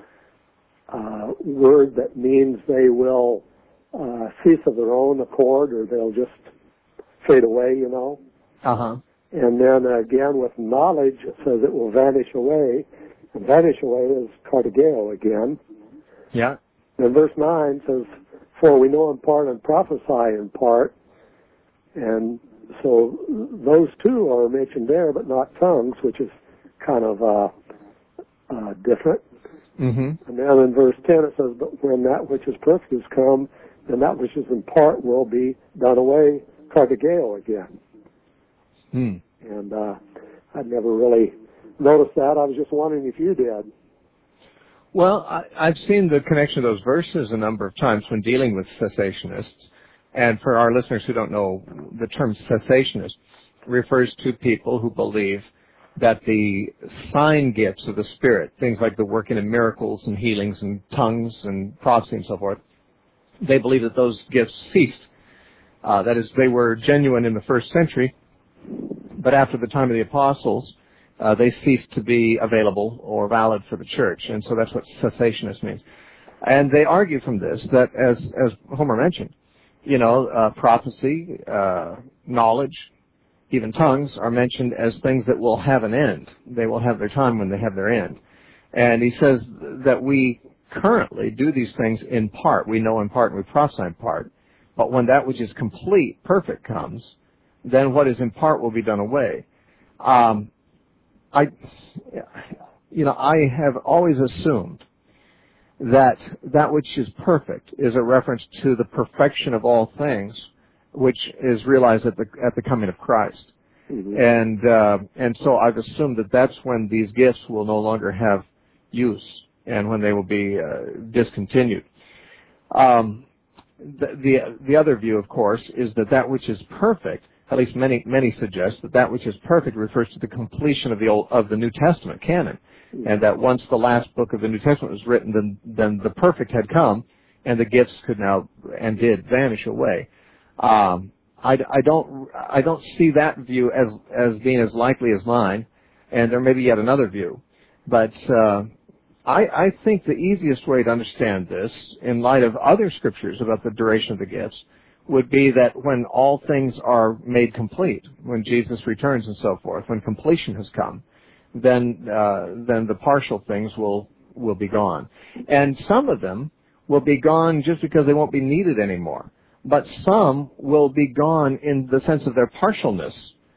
Uh, word that means they will uh, cease of their own accord, or they'll just fade away, you know. Uh-huh. And then again with knowledge, it says it will vanish away. And vanish away is katargeo again. Yeah. And verse nine says, for we know in part and prophesy in part. And so those two are mentioned there, but not tongues, which is kind of uh, uh, different. Mm-hmm. And then in verse ten it says, but when that which is perfect has come, then that which is in part will be done away, katargeo again. Hmm. And uh, I'd never really noticed that. I was just wondering if you did. Well, I, I've seen the connection of those verses a number of times when dealing with cessationists. And for our listeners who don't know, the term cessationist refers to people who believe that the sign gifts of the Spirit, things like the working of miracles and healings and tongues and prophecy and so forth, they believe that those gifts ceased. Uh, that is, they were genuine in the first century, but after the time of the apostles, uh, they ceased to be available or valid for the church. And so that's what cessationist means. And they argue from this that, as, as Homer mentioned, you know, uh, prophecy, uh, knowledge, even tongues are mentioned as things that will have an end. They will have their time when they have their end. And he says that we currently do these things in part. We know in part and we prophesy in part. But when that which is complete, perfect comes, then what is in part will be done away. Um, I, you know, I have always assumed that that which is perfect is a reference to the perfection of all things, which is realized at the at the coming of Christ. Mm-hmm. And uh, and so I've assumed that that's when these gifts will no longer have use and when they will be uh, discontinued. Um, the, the the other view, of course, is that that which is perfect, at least many many suggest that that which is perfect refers to the completion of the old of the New Testament canon, mm-hmm. and that once the last book of the New Testament was written, then then the perfect had come, and the gifts could now and did vanish away. Um, I, I don't I don't see that view as as being as likely as mine, and there may be yet another view, but uh, I, I think the easiest way to understand this, in light of other scriptures about the duration of the gifts, would be that when all things are made complete, when Jesus returns and so forth, when completion has come, then uh, then the partial things will will be gone, and some of them will be gone just because they won't be needed anymore. But some will be gone in the sense of their partialness,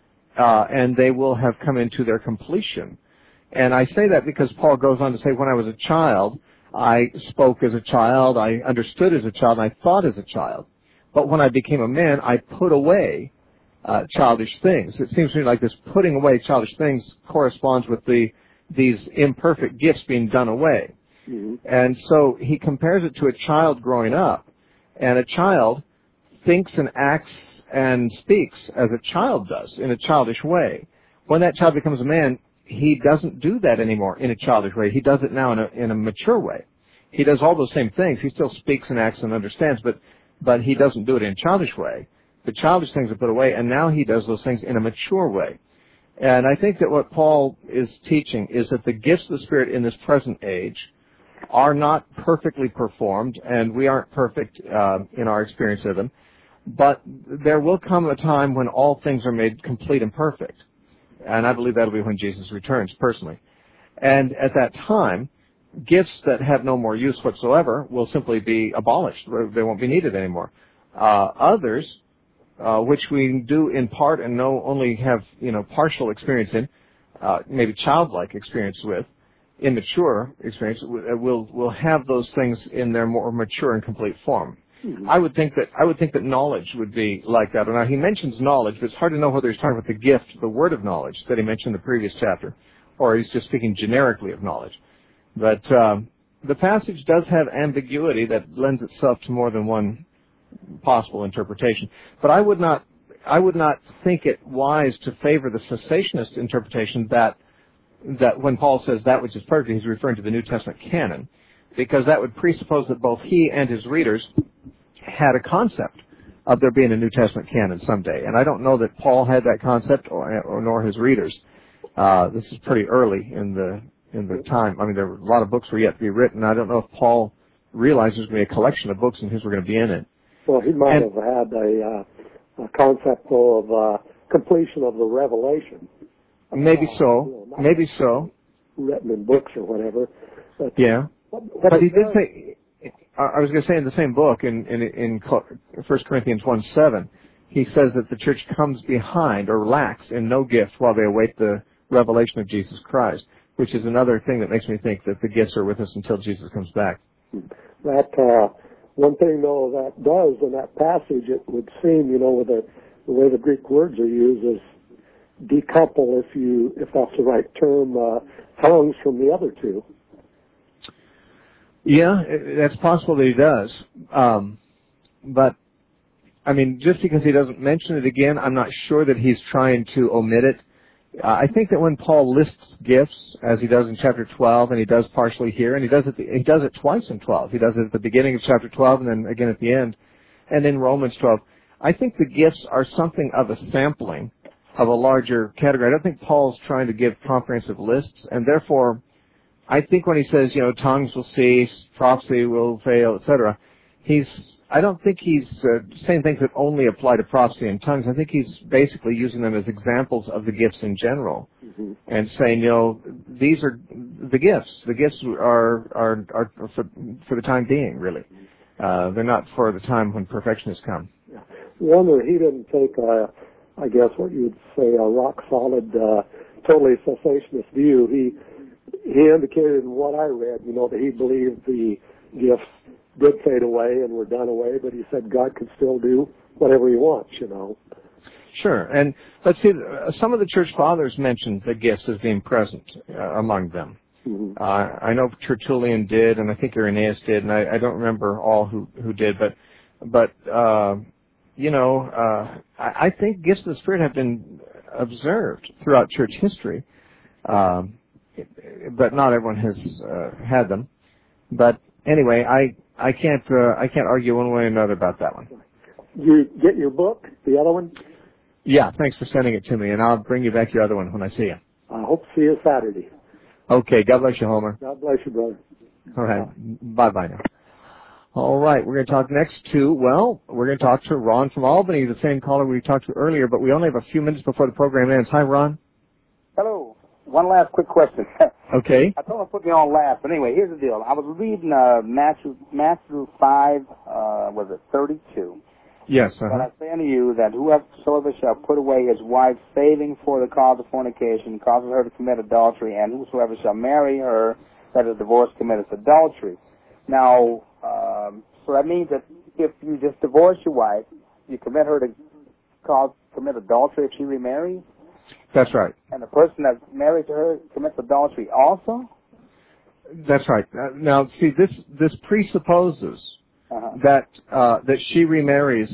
uh, and they will have come into their completion. And I say that because Paul goes on to say, when I was a child, I spoke as a child, I understood as a child, and I thought as a child. But when I became a man, I put away uh, childish things. It seems to me like this putting away childish things corresponds with the these imperfect gifts being done away. Mm-hmm. And so he compares it to a child growing up. And a child thinks and acts and speaks as a child does, in a childish way. When that child becomes a man, he doesn't do that anymore in a childish way. He does it now in a, in a mature way. He does all those same things. He still speaks and acts and understands, but, but he doesn't do it in a childish way. The childish things are put away, and now he does those things in a mature way. And I think that what Paul is teaching is that the gifts of the Spirit in this present age are not perfectly performed, and we aren't perfect uh, in our experience of them. But there will come a time when all things are made complete and perfect. And I believe that will be when Jesus returns, personally. And at that time, gifts that have no more use whatsoever will simply be abolished. They won't be needed anymore. Uh, others, uh, which we do in part and no only have, you know, partial experience in, uh, maybe childlike experience with, immature experience, will will have those things in their more mature and complete form. Mm-hmm. I would think that I would think that knowledge would be like that. Now he mentions knowledge, but it's hard to know whether he's talking about the gift, the word of knowledge that he mentioned in the previous chapter, or he's just speaking generically of knowledge. But um, the passage does have ambiguity that lends itself to more than one possible interpretation. But I would not I would not think it wise to favor the cessationist interpretation that that when Paul says that which is perfect, he's referring to the New Testament canon, because that would presuppose that both he and his readers had a concept of there being a New Testament canon someday. And I don't know that Paul had that concept, or, or nor his readers. Uh, this is pretty early in the in the time. I mean, there were a lot of books were yet to be written. I don't know if Paul realized there's going to be a collection of books and his were going to be in it. Well, he might and, have had a, uh, a concept of uh, completion of the revelation. Maybe uh, so. You know, maybe so. Written in books or whatever. But, yeah. What, what but he does, did say, I was going to say in the same book, in, in, in First Corinthians one seven, he says that the church comes behind or lacks in no gift while they await the revelation of Jesus Christ, which is another thing that makes me think that the gifts are with us until Jesus comes back. That uh, one thing, though, that does in that passage, it would seem, you know, with the, the way the Greek words are used, is decouple, if you, if that's the right term, uh, tongues from the other two. Yeah, that's possible that he does. Um, but, I mean, just because he doesn't mention it again, I'm not sure that he's trying to omit it. Uh, I think that when Paul lists gifts, as he does in chapter twelve, and he does partially here, and he does it, he does it twice in twelve. He does it at the beginning of chapter twelve, and then again at the end, and in Romans twelve. I think the gifts are something of a sampling of a larger category. I don't think Paul's trying to give comprehensive lists, and therefore, I think when he says, you know, tongues will cease, prophecy will fail, et cetera, he's, I don't think he's uh, saying things that only apply to prophecy and tongues. I think he's basically using them as examples of the gifts in general, mm-hmm. and saying, you know, these are the gifts. The gifts are are, are for, for the time being, really. Uh, they're not for the time when perfection has come. Yeah. Wonder he didn't take a, I guess what you would say, a rock-solid, uh, totally cessationist view. He he indicated in what I read, you know, that he believed the gifts did fade away and were done away, but he said God could still do whatever he wants, you know. Sure. And let's see, some of the church fathers mentioned the gifts as being present uh, among them. Mm-hmm. Uh, I know Tertullian did, and I think Irenaeus did, and I, I don't remember all who, who did, but, but uh, you know, uh, I, I think gifts of the Spirit have been observed throughout church history, um, but not everyone has uh, had them. But anyway, I I can't uh, I can't argue one way or another about that one. You get your book, the other one? Yeah, thanks for sending it to me, and I'll bring you back your other one when I see you. I hope to see you Saturday. Okay, God bless you, Homer. God bless you, brother. All right, bye-bye now. All right, we're going to talk next to, well, we're going to talk to Ron from Albany, the same caller we talked to earlier, but we only have a few minutes before the program ends. Hi, Ron. Hello. One last quick question. Okay. I told him to put me on last, but anyway, here's the deal. I was reading uh, Matthew, Matthew five, uh, was it thirty-two? Yes, uh-huh. And I say unto you that whosoever shall put away his wife, saving for the cause of fornication, causes her to commit adultery, and whosoever shall marry her that is divorced committeth adultery. Now, um, so that means that if you just divorce your wife, you commit her to cause commit adultery if she remarries? That's right. And the person that's married to her commits adultery also? That's right. Uh, now, see, this this presupposes uh-huh. that uh, that she remarries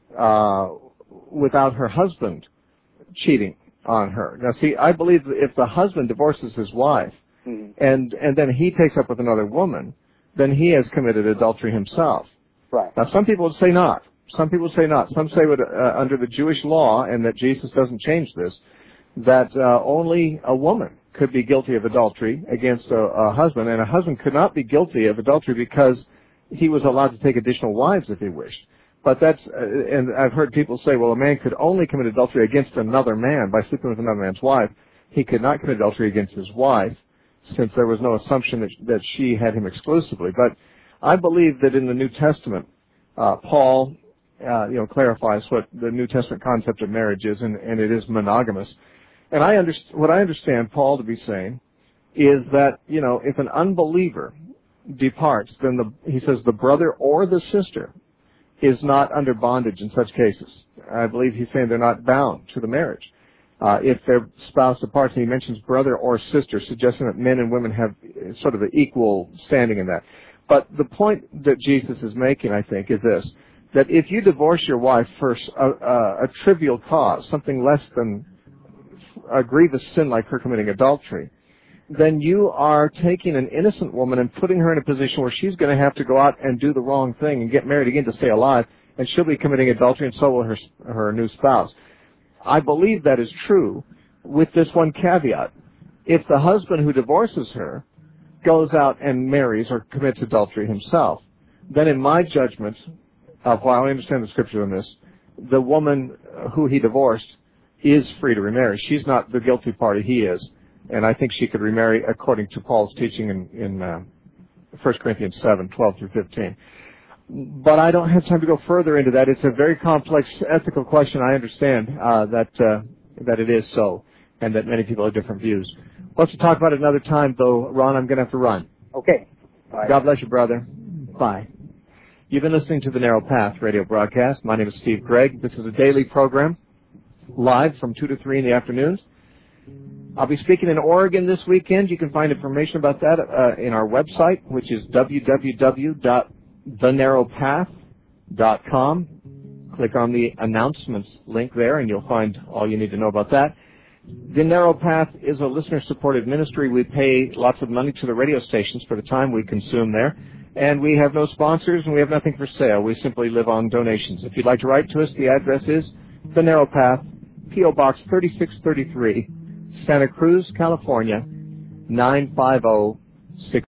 uh, without her husband cheating on her. Now, see, I believe that if the husband divorces his wife mm-hmm. and and then he takes up with another woman, then he has committed adultery himself. Right. Now, some people would say not. Some people say not. Some say that uh, under the Jewish law, and that Jesus doesn't change this, that uh, only a woman could be guilty of adultery against a, a husband, and a husband could not be guilty of adultery because he was allowed to take additional wives if he wished. But that's, uh, and I've heard people say, well, a man could only commit adultery against another man by sleeping with another man's wife. He could not commit adultery against his wife, since there was no assumption that, that she had him exclusively. But I believe that in the New Testament, uh, Paul, uh, you know, clarifies what the New Testament concept of marriage is, and, and it is monogamous. And I underst- what I understand Paul to be saying is that, you know, if an unbeliever departs, then the, he says the brother or the sister is not under bondage in such cases. I believe he's saying they're not bound to the marriage. Uh, if their spouse departs, and he mentions brother or sister, suggesting that men and women have sort of an equal standing in that. But the point that Jesus is making, I think, is this, that if you divorce your wife for a, a, a trivial cause, something less than a grievous sin like her committing adultery, then you are taking an innocent woman and putting her in a position where she's going to have to go out and do the wrong thing and get married again to stay alive, and she'll be committing adultery, and so will her, her new spouse. I believe that is true, with this one caveat. If the husband who divorces her goes out and marries or commits adultery himself, then in my judgment, uh, while I understand the scripture on this, the woman who he divorced is free to remarry. She's not the guilty party, he is. And I think she could remarry according to Paul's teaching in, in uh, First Corinthians seven, twelve through fifteen. But I don't have time to go further into that. It's a very complex ethical question. I understand uh, that uh, that it is so, and that many people have different views. We'll have to talk about it another time, though. Ron, I'm going to have to run. Okay. Bye. God bless you, brother. Bye. You've been listening to the Narrow Path radio broadcast. My name is Steve Gregg. This is a daily program, live from two to three in the afternoons. I'll be speaking in Oregon this weekend. You can find information about that uh, in our website, which is w w w dot the narrow path dot com. Click on the announcements link there, and you'll find all you need to know about that. The Narrow Path is a listener-supported ministry. We pay lots of money to the radio stations for the time we consume there, and we have no sponsors, and we have nothing for sale. We simply live on donations. If you'd like to write to us, the address is The Narrow Path, P O Box thirty-six thirty-three, Santa Cruz, California, nine five zero six.